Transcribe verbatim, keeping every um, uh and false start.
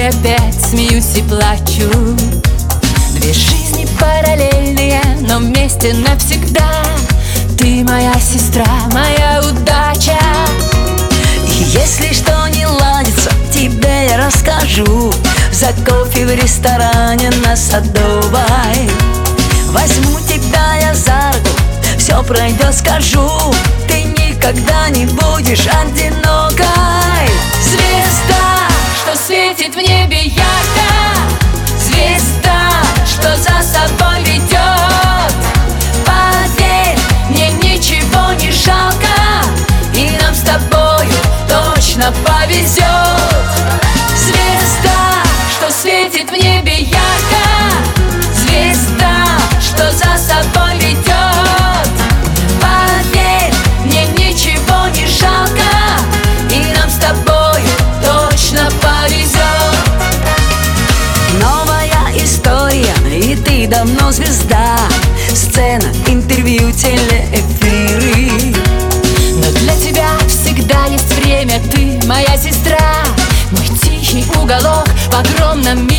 тобой опять смеюсь и плачу. Две жизни параллельные, но вместе навсегда. Ты моя сестра, моя удача. И если что не ладится, тебе я расскажу. За кофе в ресторане на Садовой возьму тебя я за руку, все пройдет, скажу. Ты никогда не будешь одинокой. Звезда, что светит в небе ярко, звезда, что за собой ведет. Поверь, мне ничего не жалко, и нам с тобою точно повезет. Звезда, что светит в небе ярко, звезда, что за собой ведет. Поверь, мне ничего не жалко, и нам с тобою точно повезет. Новая история, и ты давно звезда. Сцена, интервью, телеэфиры. Но для тебя всегда есть время, ты моя сестра. Мой тихий уголок в огромном мире.